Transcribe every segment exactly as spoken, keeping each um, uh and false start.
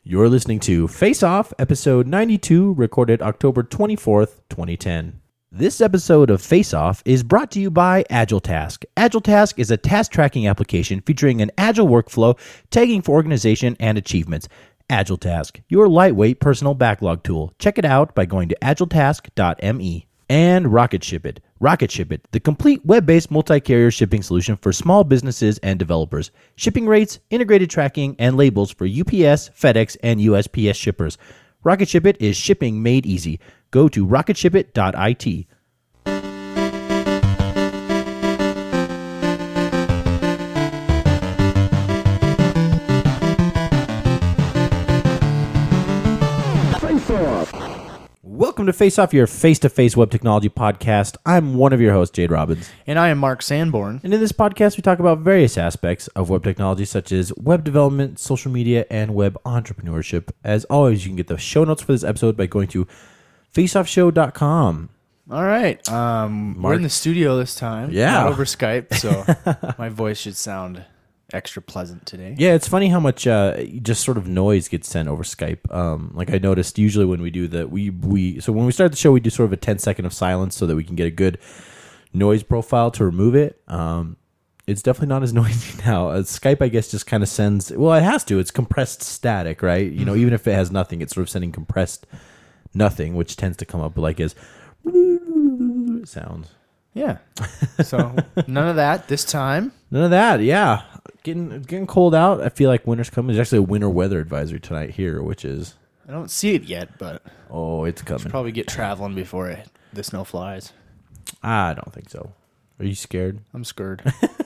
You're listening to Face Off, episode ninety-two, recorded October twenty-fourth, twenty ten. This episode of Face Off is brought to you by AgileTask. AgileTask is a task tracking application featuring an agile workflow, tagging for organization and achievements. AgileTask, your lightweight personal backlog tool. Check it out by going to agiletask dot me. And RocketShipIt. RocketShipIt, the complete web-based multi-carrier shipping solution for small businesses and developers. Shipping rates, integrated tracking, and labels for U P S, FedEx, and U S P S shippers. RocketShipIt is shipping made easy. Go to rocket ship it dot I T. Welcome to Face Off, your face-to-face web technology podcast. I'm one of your hosts, Jade Robbins. And I am Mark Sanborn. And in this podcast, we talk about various aspects of web technology, such as web development, social media, and web entrepreneurship. As always, you can get the show notes for this episode by going to face off show dot com. All right. Um, we're in the studio this time. Yeah. Not over Skype, so my voice should sound extra pleasant today. Yeah, it's funny how much uh, just sort of noise gets sent over Skype. Um, like I noticed, usually when we do the we we so when we start the show, we do sort of a ten second of silence so that we can get a good noise profile to remove it. Um, it's definitely not as noisy now. Uh, Skype, I guess, just kind of sends. Well, it has to. It's compressed static, right? You know, even if it has nothing, it's sort of sending compressed nothing, which tends to come up like as sounds. Yeah. So none of that this time. None of that. Yeah. Getting getting cold out. I feel like winter's coming. There's actually a winter weather advisory tonight here, which is... I don't see it yet, but... Oh, it's coming. Should probably get traveling before it, the snow flies. I don't think so. Are you scared? I'm scared.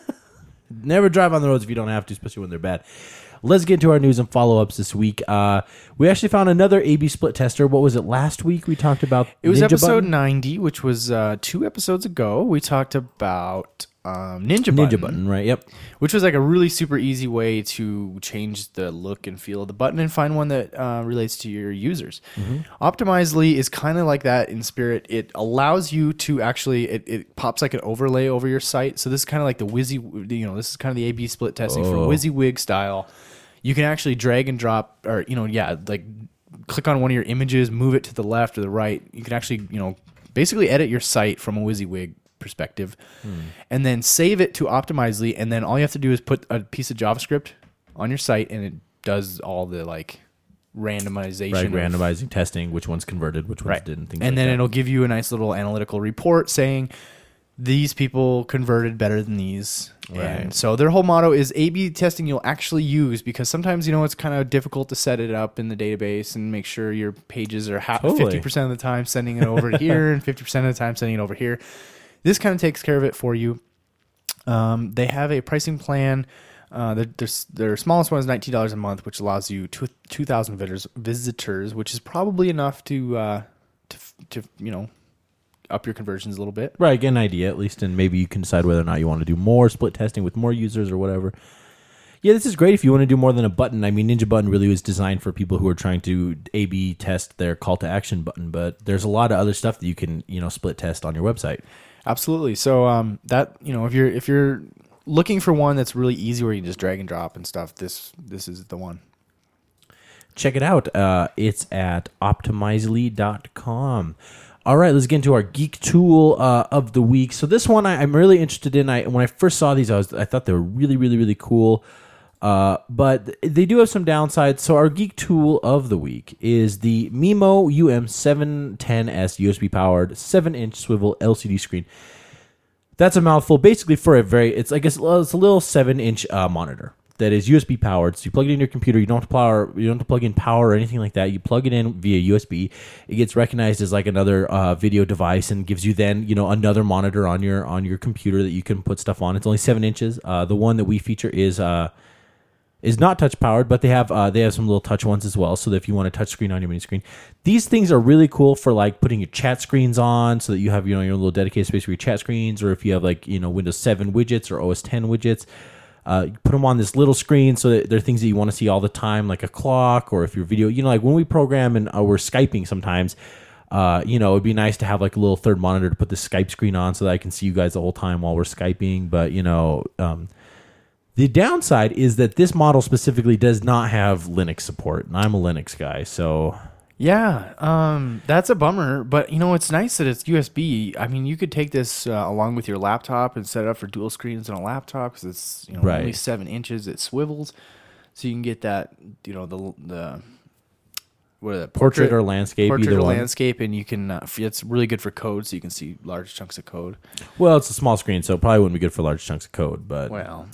Never drive on the roads if you don't have to, especially when they're bad. Let's get into our news and follow-ups this week. Uh, we actually found another A B split tester. What was it? Last week we talked about It was Ninja episode Button? ninety, which was uh, two episodes ago. We talked about um, Ninja Button. Ninja Button, right? Yep. Which was like a really super easy way to change the look and feel of the button and find one that uh, relates to your users. Mm-hmm. Optimizely is kind of like that in spirit. It allows you to actually, it, it pops like an overlay over your site. So this is kind of like the Wysi, you know, this is kind of the A B split testing oh. for WYSIWYG style. You can actually drag and drop, or, you know, yeah, like click on one of your images, move it to the left or the right. You can actually, you know, basically edit your site from a WYSIWYG perspective, hmm. and then save it to Optimizely, and then all you have to do is put a piece of JavaScript on your site, and it does all the like randomization, right? Of, randomizing, testing, which ones converted, which ones right. didn't. Things and like then that. It'll give you a nice little analytical report saying these people converted better than these. Right. And so their whole motto is A B testing you'll actually use, because sometimes, you know, it's kind of difficult to set it up in the database and make sure your pages are ha- totally. fifty percent of the time sending it over here and fifty percent of the time sending it over here. This kind of takes care of it for you. Um, they have a pricing plan. Uh, their, their, their smallest one is nineteen dollars a month, which allows you two thousand visitors, visitors, which is probably enough to, uh, to, to, you know, up your conversions a little bit. Right, get an idea at least, and maybe you can decide whether or not you want to do more split testing with more users or whatever. Yeah, this is great if you want to do more than a button. I mean, Ninja Button really was designed for people who are trying to A B test their call to action button, but there's a lot of other stuff that you can, you know, split test on your website. Absolutely. So um, that, you know, if you're if you're looking for one that's really easy where you can just drag and drop and stuff, this this is the one. Check it out. Uh, it's at optimizely dot com. All right, let's get into our geek tool uh, of the week. So this one I, I'm really interested in. I when I first saw these, I was I thought they were really, really, really cool. Uh, but they do have some downsides. So our geek tool of the week is the Mimo U M seven ten S U S B powered seven inch swivel L C D screen. That's a mouthful. Basically, for a very it's I guess it's a little seven inch uh, monitor that is U S B powered. So you plug it in your computer. You don't have to power. You don't have to plug in power or anything like that. You plug it in via U S B. It gets recognized as like another uh, video device and gives you then you know another monitor on your on your computer that you can put stuff on. It's only seven inches. Uh, the one that we feature is uh, is not touch powered, but they have uh, they have some little touch ones as well. So that if you want a touch screen on your mini screen, these things are really cool for like putting your chat screens on, so that you have you know your little dedicated space for your chat screens, or if you have like you know Windows seven widgets or O S ten widgets. Uh, you put them on this little screen so that they're things that you want to see all the time, like a clock, or if your video, you know, like when we program and uh, we're Skyping sometimes, uh, you know, it'd be nice to have like a little third monitor to put the Skype screen on so that I can see you guys the whole time while we're Skyping. But, you know, um, The downside is that this model specifically does not have Linux support, and I'm a Linux guy, so Yeah, um, that's a bummer. But you know, it's nice that it's U S B. I mean, you could take this uh, along with your laptop and set it up for dual screens on a laptop because it's you know Right. only seven inches. It swivels, so you can get that you know the the what are that portrait, or landscape, portrait either or one. landscape, and you can. Uh, f- it's really good for code, so you can see large chunks of code. Well, it's a small screen, so it probably wouldn't be good for large chunks of code, but Well,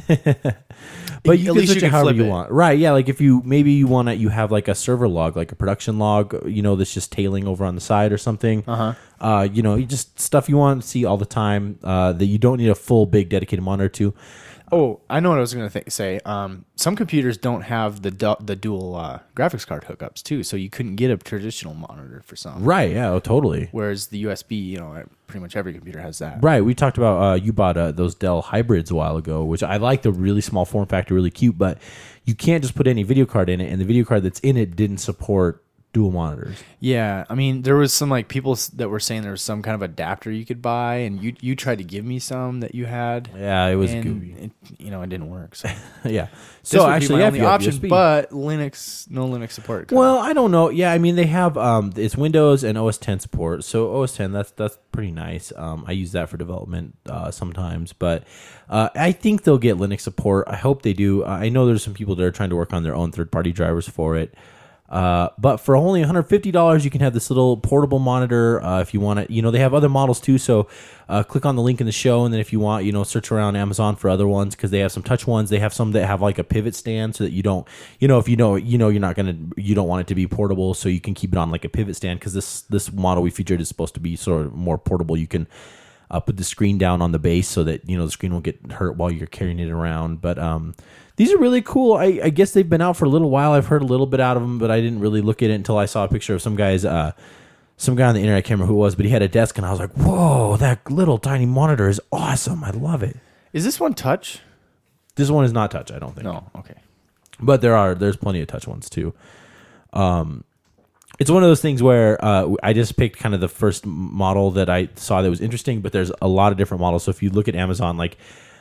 but you at can least switch you it can however flip you it. want. Right, yeah, like if you maybe you want to you have like a server log, like a production log, you know, that's just tailing over on the side or something. Uh-huh. Uh, you know, you just stuff you want to see all the time uh, that you don't need a full big dedicated monitor to. Oh, I know what I was going to th- say. Um, some computers don't have the du- the dual uh, graphics card hookups too, so you couldn't get a traditional monitor for some. Right, yeah, oh, totally. Whereas the U S B, you know, pretty much every computer has that. Right, we talked about uh, you bought uh, those Dell hybrids a while ago, which I like the really small form factor, really cute, but you can't just put any video card in it, and the video card that's in it didn't support dual monitors. Yeah, I mean, there was some like people s- that were saying there was some kind of adapter you could buy, and you you tried to give me some that you had. Yeah, it was and gooey. it, you know, it didn't work. So, Yeah. so So would actually, be my yeah, if only you have option, U S B. but Linux, no Linux support. Well, I don't know. Yeah, I mean they have um, it's Windows and O S ten support. So O S ten, that's that's pretty nice. Um, I use that for development uh, sometimes, but uh, I think they'll get Linux support. I hope they do. Uh, I know there's some people that are trying to work on their own third-party drivers for it. Uh, but for only one hundred fifty dollars, you can have this little portable monitor. Uh, if you want it, you know, they have other models too. So, uh, click on the link in the show. And then if you want, you know, search around Amazon for other ones, cause they have some touch ones. They have some that have like a pivot stand so that you don't, you know, if you know, you know, you're not going to, you don't want it to be portable. So you can keep it on like a pivot stand. Cause this, this model we featured is supposed to be sort of more portable. You can, uh, put the screen down on the base so that, you know, the screen won't get hurt while you're carrying it around. But, um, these are really cool. I, I guess they've been out for a little while. I've heard a little bit out of them, but I didn't really look at it until I saw a picture of some guy's, uh, some guy on the internet. I can't remember who it was, but he had a desk, and I was like, "Whoa, that little tiny monitor is awesome! I love it." Is this one touch? This one is not touch, I don't think. No. Okay. But there are there's plenty of touch ones too. Um, it's one of those things where uh, I just picked kind of the first model that I saw that was interesting, but there's a lot of different models. So if you look at Amazon, like.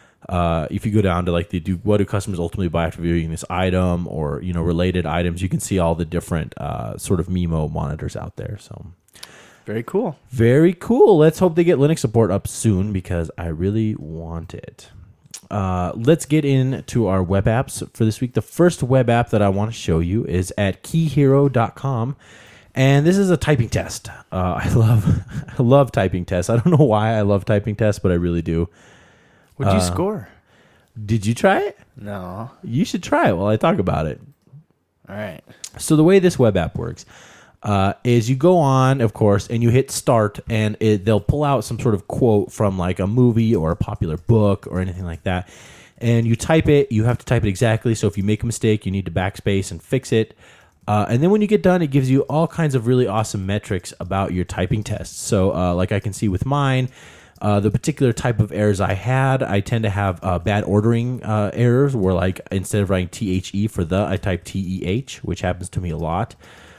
Uh, if you go down to like the do what do customers ultimately buy after viewing this item, or you know related items, you can see all the different uh, sort of MIMO monitors out there. So Very cool. very cool. Let's hope they get Linux support up soon because I really want it. Uh, let's get into our web apps for this week. The first web app that I want to show you is at key hero dot com. And this is a typing test. Uh, I love I love typing tests. I don't know why I love typing tests, but I really do. What'd you Uh, score? Did you try it? No. You should try it while I talk about it. All right. So the way this web app works uh, is you go on, of course, and you hit start, and it, they'll pull out some sort of quote from like a movie or a popular book or anything like that. And you type it. You have to type it exactly. So if you make a mistake, you need to backspace and fix it. Uh, and then when you get done, it gives you all kinds of really awesome metrics about your typing tests. So uh, like I can see with mine, Uh, the particular type of errors I had, I tend to have uh, bad ordering uh, errors where, like, instead of writing T H E for the, I type T E H, which happens to me a lot.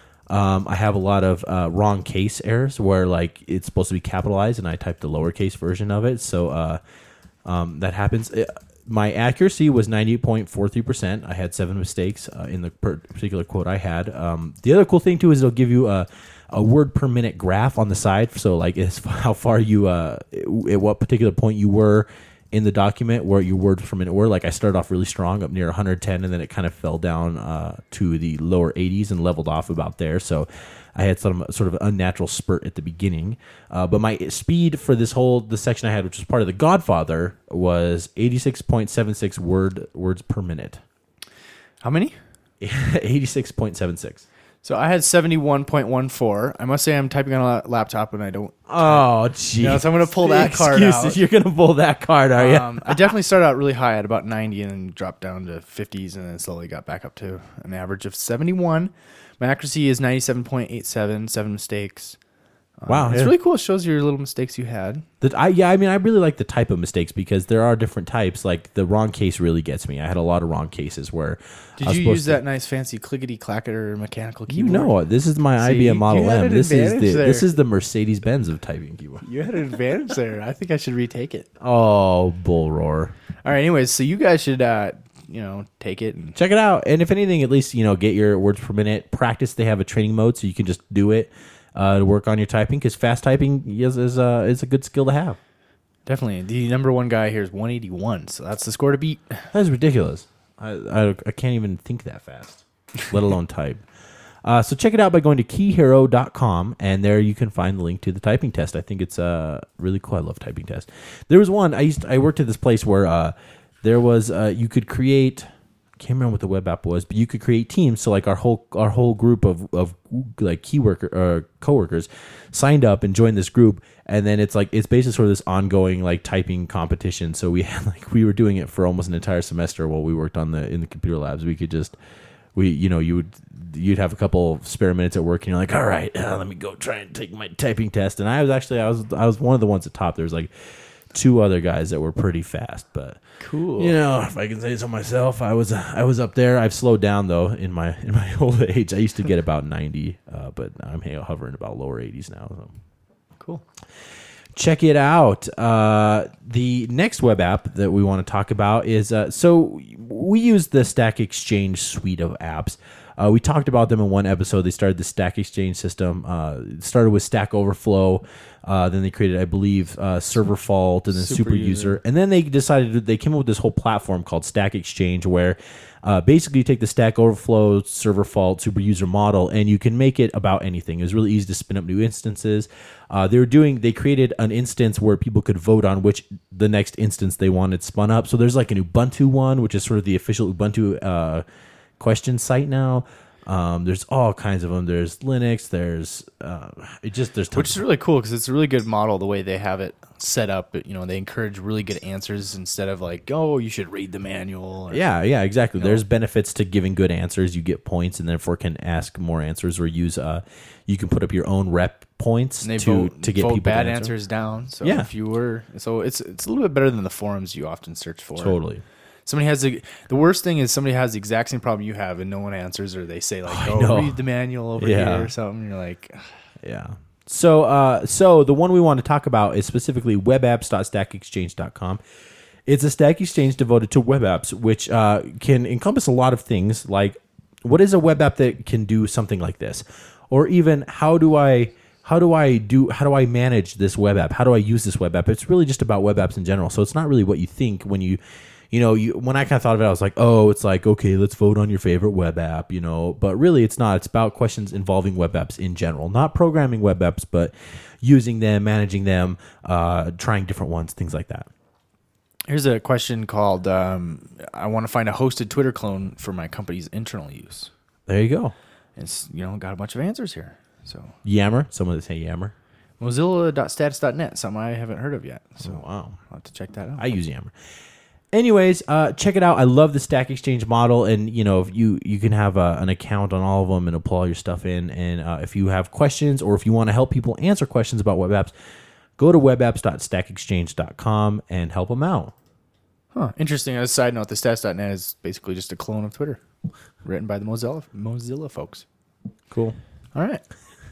Um, I have a lot of uh, wrong case errors where, like, it's supposed to be capitalized and I type the lowercase version of it. So uh, um, that happens. It, my accuracy was ninety-eight point four three percent. I had seven mistakes uh, in the per- particular quote I had. Um, the other cool thing, too, is it'll give you a a word per minute graph on the side. So like as how far you, uh, at what particular point you were in the document where your words per minute were. Like I started off really strong up near one hundred ten and then it kind of fell down uh, to the lower eighties and leveled off about there. So I had some sort of unnatural spurt at the beginning. Uh, but my speed for this whole, the section I had, which was part of the Godfather, was eighty-six point seven six word words per minute. How many? eighty-six point seven six. So I had seventy-one point one four. I must say I'm typing on a la- laptop and I don't. Oh, geez. You know, so I'm going to pull that card Excuses. out. You're going to pull that card, are you? Um, I definitely started out really high at about ninety and then dropped down to fifties and then slowly got back up to an average of seventy-one. My accuracy is ninety-seven point eight seven, seven mistakes. Wow, It's yeah. really cool. It shows your little mistakes you had. That I yeah, I mean, I really like the type of mistakes because there are different types. Like the wrong case really gets me. I had a lot of wrong cases where. Did I was you supposed use to- that nice fancy clickety clacker mechanical You keyboard? know, this is my See, I B M Model you had M. an This is advantage the there. this is the Mercedes Benz of typing keyboard. You had an advantage there. I think I should retake it. Oh, bull roar! All right. Anyways, so you guys should, uh, you know, take it and Check it out, and if anything, at least you know get your words per minute practice. They have a training mode, so you can just do it uh, to work on your typing because fast typing is is, uh, is a good skill to have. definitely the number one guy here is one eighty-one. So that's the score to beat. That is ridiculous. I, I, I can't even think that fast, let alone type. Uh, so check it out by going to key hero dot com, and there you can find the link to the typing test. I think it's uh, really cool. I love typing test. There was one I used. To, I worked at this place where uh, there was uh, you could create. I can't remember what the web app was, but you could create teams. So like our whole our whole group of, of like key worker uh, coworkers signed up and joined this group, and then it's like it's basically sort of this ongoing like typing competition. So we had like we were doing it for almost an entire semester while we worked on the in the computer labs. We could just we you know you would you'd have a couple of spare minutes at work and you're like, all right, uh, let me go try and take my typing test. And I was actually I was I was one of the ones at top. There was like two other guys that were pretty fast, but. Cool. You know, if I can say so myself, I was I was up there. I've slowed down though in my in my old age. I used to get about ninety, uh, but I'm hovering about lower eighties now. So. Cool. Check it out. Uh, the next web app that we want to talk about is uh, so we use the Stack Exchange suite of apps. Uh, we talked about them in one episode. They started the Stack Exchange system. Uh, it started with Stack Overflow. Uh, then they created, I believe, uh, Server Fault and then Super Super User. And then they decided to, they came up with this whole platform called Stack Exchange where uh, basically you take the Stack Overflow, Server Fault, Super User model, and you can make it about anything. It was really easy to spin up new instances. Uh, they were doing, they created an instance where people could vote on which the next instance they wanted spun up. So there's like an Ubuntu one, which is sort of the official Ubuntu uh, question site now. Um, there's all kinds of them. There's Linux. There's uh, it just there's tons Which is really cool because it's a really good model the way they have it set up. You know, they encourage really good answers instead of like, oh, you should read the manual. Or, Yeah, yeah, exactly. You know? There's benefits to giving good answers. You get points, and therefore can ask more answers or use. Uh, you can put up your own rep points And they to vote, to get vote people bad to answer. answers down. So Yeah. if you were, so it's it's a little bit better than the forums you often search for. Totally. Somebody has the the worst thing is somebody has the exact same problem you have and no one answers, or they say like, I "Oh, know. read the manual over Yeah. here" or something. You're like, ugh. Yeah. So, uh, so the one we want to talk about is specifically web apps dot stack exchange dot com. It's a Stack Exchange devoted to web apps, which uh, can encompass a lot of things. Like, what is a web app that can do something like this, or even how do I how do I do how do I manage this web app? How do I use this web app? It's really just about web apps in general. So it's not really what you think when you. You know, you, when I kind of thought of it, I was like, oh, it's like, okay, let's vote on your favorite web app, you know. But really, it's not. It's about questions involving web apps in general. Not programming web apps, but using them, managing them, uh, trying different ones, things like that. Here's a question called, um, I want to find a hosted Twitter clone for my company's internal use. There you go. It's, you know, got a bunch of answers here. So Yammer. Someone that say Yammer. Mozilla dot status dot net, something I haven't heard of yet. So Oh, wow. I'll have to check that out. I use Yammer. Anyways, uh, check it out. I love the Stack Exchange model, and you know, if you you can have a, an account on all of them and it'll pull all your stuff in. And uh, if you have questions or if you want to help people answer questions about web apps, go to web apps dot stack exchange dot com and help them out. Huh. Interesting. As a side note, the stats dot net is basically just a clone of Twitter, written by the Mozilla Mozilla folks. Cool. All right.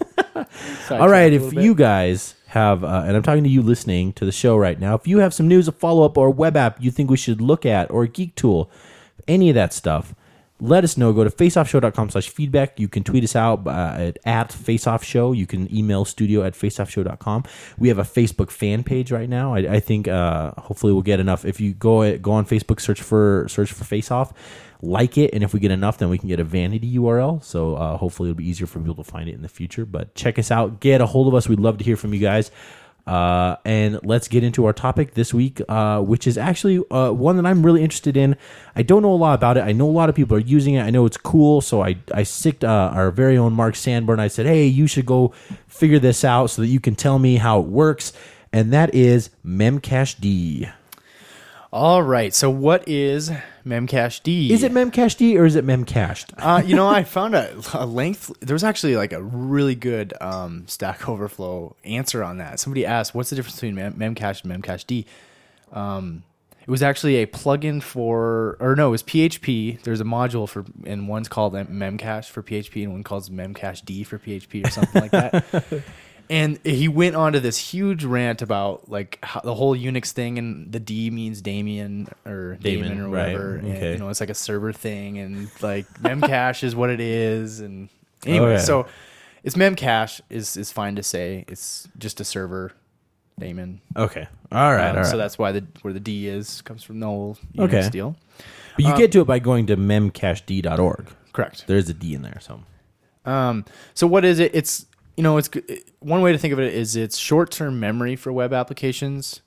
All right, if you guys have, uh, and I'm talking to you listening to the show right now, if you have some news, a follow-up, or a web app you think we should look at, or a geek tool, any of that stuff, let us know. Go to faceoffshow dot com slash feedback. You can tweet us out uh, at, at faceoffshow. You can email studio at faceoffshow dot com. We have a Facebook fan page right now. I, I think uh, hopefully we'll get enough. If you go go on Facebook, search for search for Faceoff, like it, and if we get enough, then we can get a vanity U R L. So uh, hopefully it'll be easier for people to find it in the future. But check us out. Get a hold of us. We'd love to hear from you guys. Uh, and let's get into our topic this week, uh, which is actually uh, one that I'm really interested in. I don't know a lot about it. I know a lot of people are using it. I know it's cool. So I, I sicked uh, our very own Mark Sandburn. I said, hey, you should go figure this out so that you can tell me how it works. And that is Memcached. All right. So what is Memcached? Is it Memcached or is it Memcached? Uh, you know, I found a, a length. There was actually like a really good um, Stack Overflow answer on that. Somebody asked, "What's the difference between Mem- Memcached and Memcached?" Um, it was actually a plugin for, or no, it was P H P. There's a module for, and one's called Memcache for P H P, and one calls Memcached for P H P or something like that. And he went on to this huge rant about like how the whole Unix thing, and the D means Damien or Damon, Damon, or whatever. right, And, okay. you know, it's like a server thing, and like Memcache is what it is. And anyway, Okay. so it's Memcache is is fine to say. It's just a server, Damon. Okay. All right. Um, all right. So that's why the where the D is comes from the whole Unix Okay. deal. But you uh, get to it by going to memcached dot org. Correct. There's a D in there. So Um, so what is it? It's, you know, it's one way to think of it is it's short-term memory for web applications.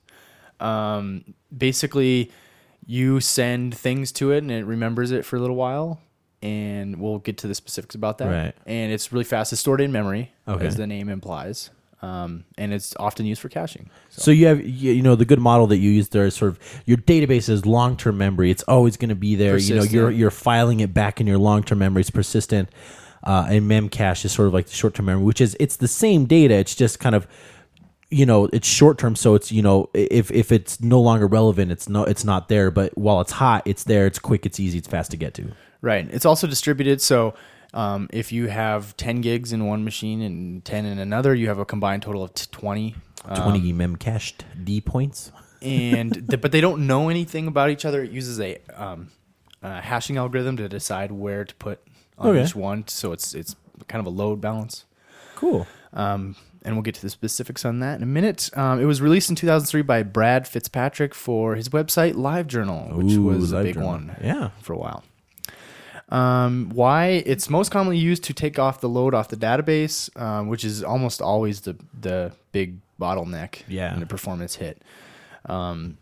Um, basically, you send things to it and it remembers it for a little while, and we'll get to the specifics about that. Right. And it's really fast. It's stored in memory, Okay. as the name implies, um, and it's often used for caching. So, So you have, you you know, the good model that you use there is sort of your database is long-term memory. It's always going to be there. You know, you're Persistent. you're filing it back in your long-term memory. It's persistent. Uh, and Memcache is sort of like the short-term memory, which is it's the same data. It's just kind of, you know, it's short-term. So it's, you know, if if it's no longer relevant, it's no, it's not there. But while it's hot, it's there. It's quick. It's easy. It's fast to get to. right. It's also distributed. So um, if you have ten gigs in one machine and ten in another, you have a combined total of t- twenty. Um, twenty Memcached D points. and th- but they don't know anything about each other. It uses a, um, a hashing algorithm to decide where to put on Okay. each one, so it's it's kind of a load balance. Cool. Um, and we'll get to the specifics on that in a minute. Um, it was released in two thousand three by Brad Fitzpatrick for his website LiveJournal, which Ooh, was a LiveJournal. big one Yeah. for a while. Um, why? It's most commonly used to take off the load off the database, um, which is almost always the the big bottleneck Yeah. and the performance hit. Um,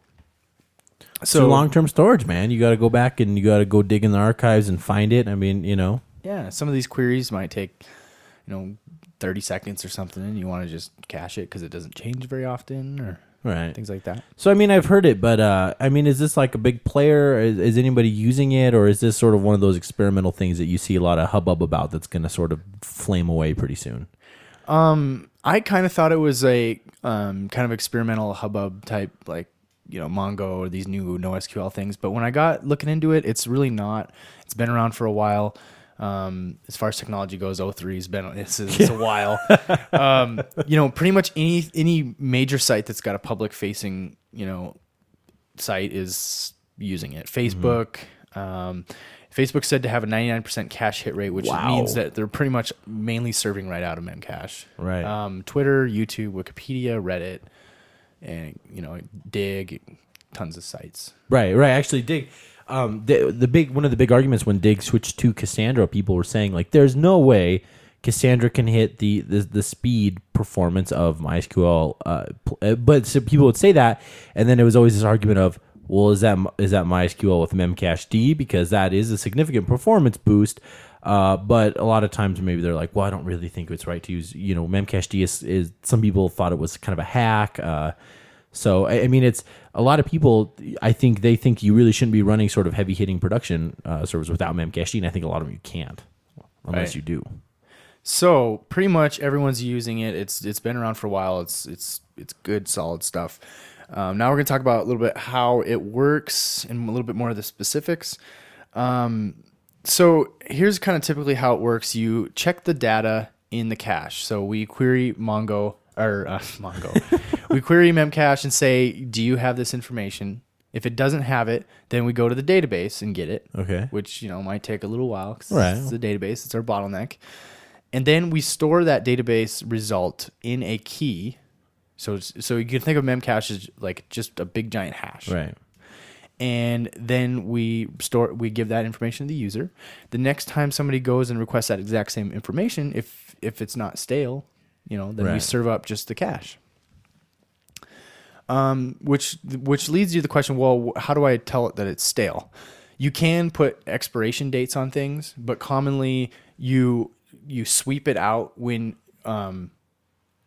So so long-term storage, man. You got to go back and you got to go dig in the archives and find it. I mean, you know. yeah, some of these queries might take, you know, thirty seconds or something, and you want to just cache it because it doesn't change very often or Right. things like that. So I mean, I've heard it, but uh, I mean, is this like a big player? Is, is anybody using it, or is this sort of one of those experimental things that you see a lot of hubbub about that's going to sort of flame away pretty soon? Um, I kind of thought it was a um, kind of experimental hubbub type, like, you know, Mongo or these new NoSQL things. But when I got looking into it, it's really not. It's been around for a while. Um, as far as technology goes, O three has been it's, it's a while. um, you know, pretty much any any major site that's got a public facing, you know, site is using it. Facebook. Um, Facebook said to have a ninety-nine percent cache hit rate, which Wow. means that they're pretty much mainly serving right out of Memcache. Right. Um, Twitter, YouTube, Wikipedia, Reddit, and, you know, Dig, tons of sites. Right, right. Actually, Dig, um, the the big one of the big arguments when Dig switched to Cassandra, people were saying like, "There's no way Cassandra can hit the the, the speed performance of MySQL." Uh, pl- uh, but so people would say that, and then it was always this argument of, "Well, is that is that MySQL with Memcached because that is a significant performance boost." Uh, but a lot of times maybe they're like, "Well, I don't really think it's right to use." You know, Memcached is, is some people thought it was kind of a hack. Uh, So, I I mean, it's a lot of people, I think they think you really shouldn't be running sort of heavy hitting production uh, servers without Memcached, and I think a lot of them you can't unless Right. you do. So pretty much everyone's using it. It's it's been around for a while. It's it's it's good, solid stuff. Um, now we're going to talk about a little bit how it works and a little bit more of the specifics. Um, so here's kind of typically how it works. You check the data in the cache. So we query Mongo or uh, Mongo. We query Memcache and say, "Do you have this information?" If it doesn't have it, then we go to the database and get it. Okay. Which, you know, might take a little while because Right. it's the database. It's our bottleneck. And then we store that database result in a key. So it's, so you can think of Memcache as like just a big giant hash. Right. And then we store we give that information to the user. The next time somebody goes and requests that exact same information, if if it's not stale, you know, then we Right. serve up just the cache. Um, which which leads you to the question, well, how do I tell it that it's stale? You can put expiration dates on things, but commonly you you sweep it out when um,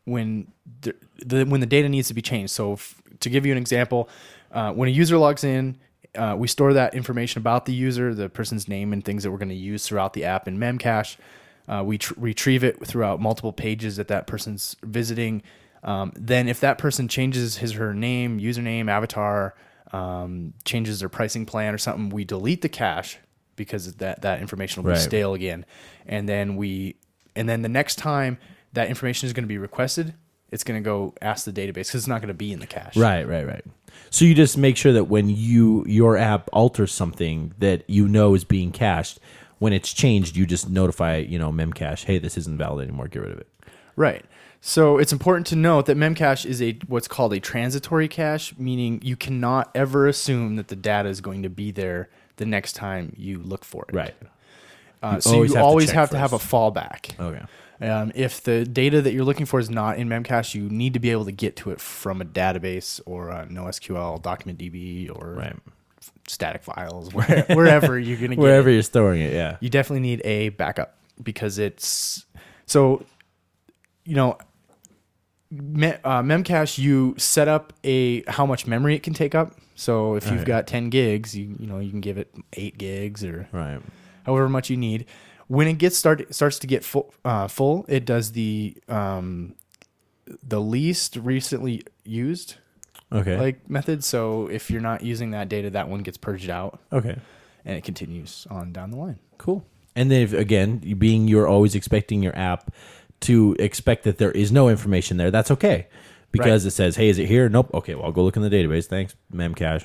when the, the when the data needs to be changed. So if, to give you an example, uh, when a user logs in, uh, we store that information about the user, the person's name, and things that we're going to use throughout the app in Memcache. Uh, we tr- retrieve it throughout multiple pages that that person's visiting. Um, then if that person changes his or her name, username, avatar, um, changes their pricing plan or something, we delete the cache because that, that information will be Right. stale again. And then we, and then the next time that information is going to be requested, it's going to go ask the database because it's not going to be in the cache. Right, right, right. So you just make sure that when you your app alters something that you know is being cached, when it's changed, you just notify, you know, Memcache, hey, this isn't valid anymore, get rid of it. Right. So it's important to note that Memcache is a what's called a transitory cache, meaning you cannot ever assume that the data is going to be there the next time you look for it. Right. Uh, You so always you have to always check have to have a first. fallback. Okay. Um, if the data that you're looking for is not in Memcache, you need to be able to get to it from a database or a NoSQL, DocumentDB, or Right. static files, where, wherever you're going to get Wherever it. you're storing it, yeah. You definitely need a backup because it's so, you know, Me, uh, Memcache, you set up a how much memory it can take up. So if you've Okay. got ten gigs, you you know you can give it eight gigs or Right. however much you need. When it gets start starts to get full, uh, full, it does the um, the least recently used Okay. like method. So if you're not using that data, that one gets purged out, okay. and it continues on down the line. Cool. And then if, again, you- being you're always expecting your app to expect that there is no information there, that's okay. Because Right. it says, hey, is it here? Nope. Okay, well, I'll go look in the database. Thanks, Memcache.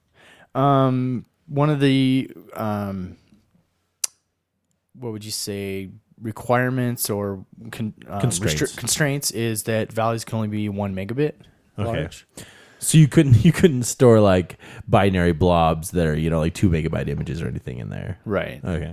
Um, one of the um, what would you say requirements or con, um, Constraints. restri- constraints is that values can only be one megabit Okay. large. So you couldn't you couldn't store like binary blobs that are, you know, like two megabyte images or anything in there. Right. Okay.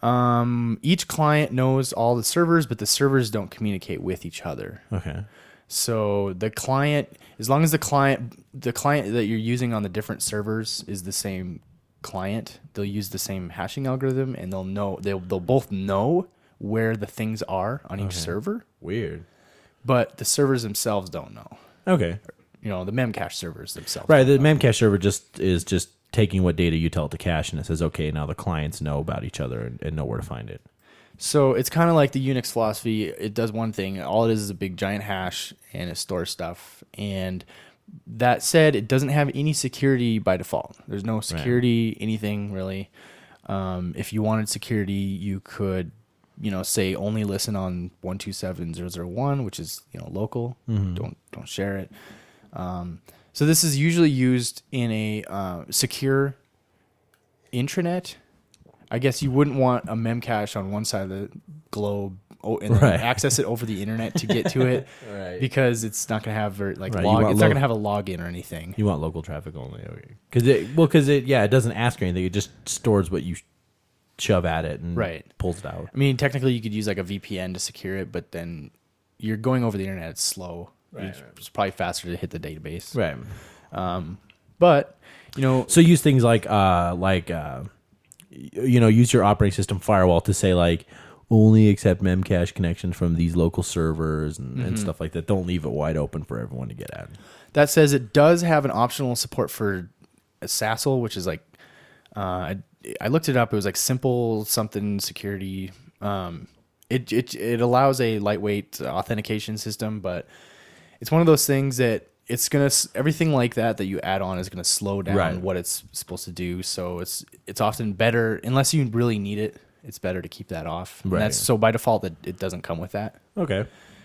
Um, each client knows all the servers, but the servers don't communicate with each other. Okay. So the client, as long as the client, the client that you're using on the different servers is the same client, they'll use the same hashing algorithm, and they'll know they'll they'll both know where the things are on each Okay. server, Weird. but the servers themselves don't know. Okay. You know, the Memcache servers themselves. Right. The don't know. Memcache server just is just taking what data you tell it to cache, and it says, okay, now the clients know about each other and, and know where to find it. So it's kind of like the Unix philosophy. It does one thing. All it is is a big giant hash, and it stores stuff. And that said, it doesn't have any security by default. There's no security, anything really. Um, if you wanted security, you could, you know, say only listen on one two seven zero zero one, which is, you know, local. Don't don't share it. Um, so this is usually used in a uh, secure intranet. I guess you wouldn't want a Memcache on one side of the globe oh, and then Right. access it over the internet to get to it, Right. because it's not going to have very, like Right, you log. want It's not lo- going to have a login or anything. You want local traffic only. Okay. Because it, well, because it, yeah, it doesn't ask or anything. It just stores what you shove at it and Right. pulls it out. I mean, technically, you could use like a V P N to secure it, but then you're going over the internet. It's slow. Right, It's, right. it's probably faster to hit the database. Right. Um, but you know, So use things like uh like uh y- you know, use your operating system firewall to say like only accept Memcache connections from these local servers and, and stuff like that. Don't leave it wide open for everyone to get at. that says it does have an optional support for a S A S L, which is like, uh, I, I looked it up. It was like simple something security. Um, it, it, it allows a lightweight authentication system, but it's one of those things that it's going to, everything like that, that you add on is going to slow down Right. what it's supposed to do. So it's, it's often better, unless you really need it, it's better to keep that off. And Right. that's so by default that it doesn't come with that. Okay.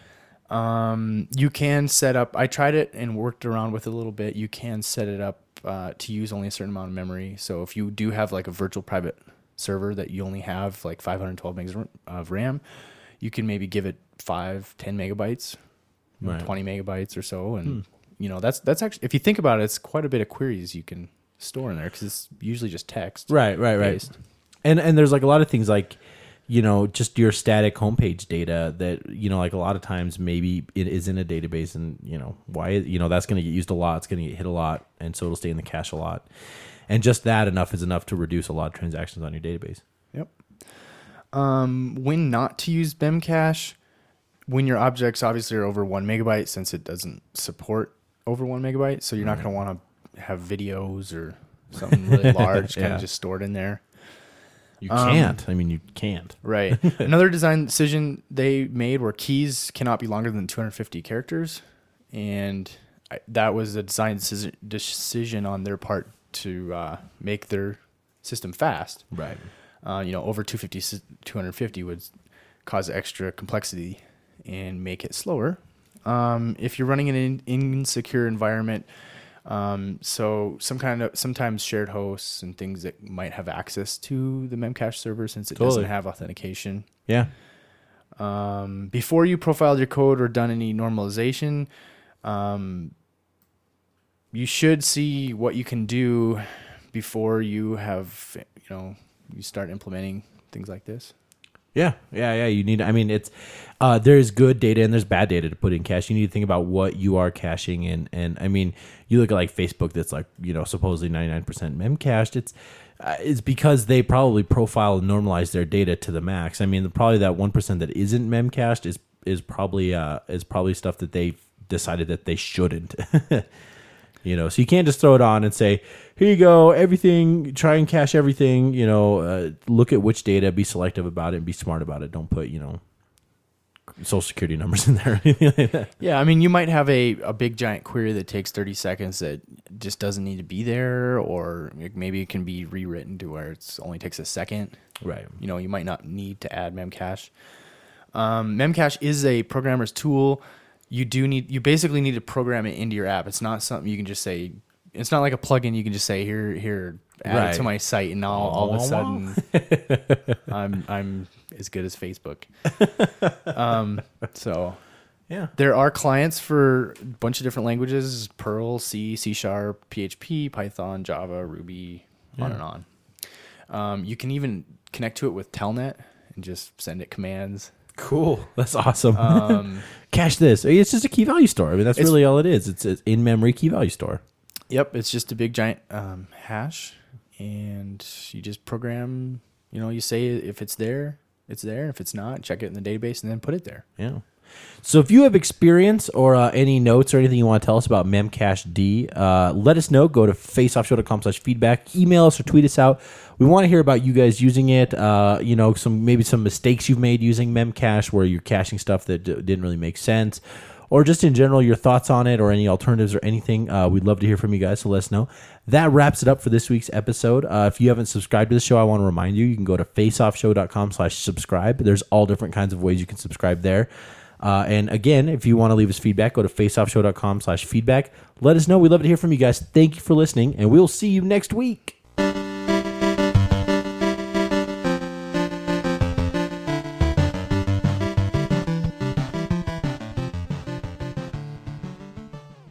Um, you can set up, I tried it and worked around with it a little bit. You can set it up uh, to use only a certain amount of memory. So if you do have like a virtual private server that you only have like five hundred twelve megs of RAM, you can maybe give it five, ten megabytes, you know, Right. twenty megabytes or so. And, you know, that's, that's actually, if you think about it, it's quite a bit of queries you can store in there because it's usually just text. Right, right, right. based. And and there's like a lot of things like, you know, just your static homepage data that, you know, like a lot of times maybe it is in a database and, you know, why, you know, that's going to get used a lot. It's going to get hit a lot. And so it'll stay in the cache a lot. And just that enough is enough to reduce a lot of transactions on your database. Yep. Um, when not to use Memcache, when your objects obviously are over one megabyte, since it doesn't support over one megabyte, so you're not going to want to have videos or something really large kind Yeah. of just stored in there. You Um, can't. I mean, you can't. Right. Another design decision they made were keys cannot be longer than two hundred fifty characters, and I, that was a design decision, decision on their part to uh, make their system fast. Right. Uh, you know, over two fifty, two hundred fifty would cause extra complexity and make it slower. Um, if you're running in an insecure environment, um, so some kind of sometimes shared hosts and things that might have access to the Memcache server since it Totally. doesn't have authentication. Yeah. Um, before you profiled your code or done any normalization, um, you should see what you can do before you have, you know, you start implementing things like this. Yeah, yeah, yeah. You need. I mean, it's uh, there's good data and there's bad data to put in cache. You need to think about what you are caching, and and I mean, you look at like Facebook, that's like you know supposedly ninety-nine percent memcached. It's uh, it's because they probably profile and normalize their data to the max. I mean, probably that one percent that isn't memcached is is probably uh is probably stuff that they decided that they shouldn't. You know, so you can't just throw it on and say, here you go, everything, try and cache everything, you know, uh, look at which data, be selective about it, and be smart about it. Don't put, you know, social security numbers in there or anything like that. Yeah, I mean, you might have a, a big giant query that takes thirty seconds that just doesn't need to be there, or maybe it can be rewritten to where it only takes a second. Right. You know, you might not need to add Memcache. Um, Memcache is a programmer's tool. You do need, you basically need to program it into your app. It's not something you can just say, it's not like a plugin you can just say, here, here, add Right. it to my site, and now all of a sudden I'm I'm as good as Facebook. um, so Yeah. there are clients for a bunch of different languages: Perl, C, C Sharp, P H P, Python, Java, Ruby, on Yeah. and on. Um, you can even connect to it with Telnet and just send it commands. Cool. That's awesome. Um, Cache this. It's just a key value store. I mean, that's It's- really all it is. It's an in-memory key value store. Yep, it's just a big giant um, hash, and you just program. You know, you say if it's there, it's there. If it's not, check it in the database and then put it there. Yeah. So if you have experience or uh, any notes or anything you want to tell us about Memcache D, uh, let us know. Go to faceoffshow.com slash feedback. Email us or tweet us out. We want to hear about you guys using it. Uh, you know, some maybe some mistakes you've made using Memcache where you're caching stuff that d- didn't really make sense. Or just in general, your thoughts on it or any alternatives or anything. Uh, we'd love to hear from you guys, so let us know. That wraps it up for this week's episode. Uh, if you haven't subscribed to the show, I want to remind you, you can go to faceoffshow.com slash subscribe. There's all different kinds of ways you can subscribe there. Uh, and again, if you want to leave us feedback, go to faceoffshow.com slash feedback. Let us know. We'd love to hear from you guys. Thank you for listening, and we'll see you next week.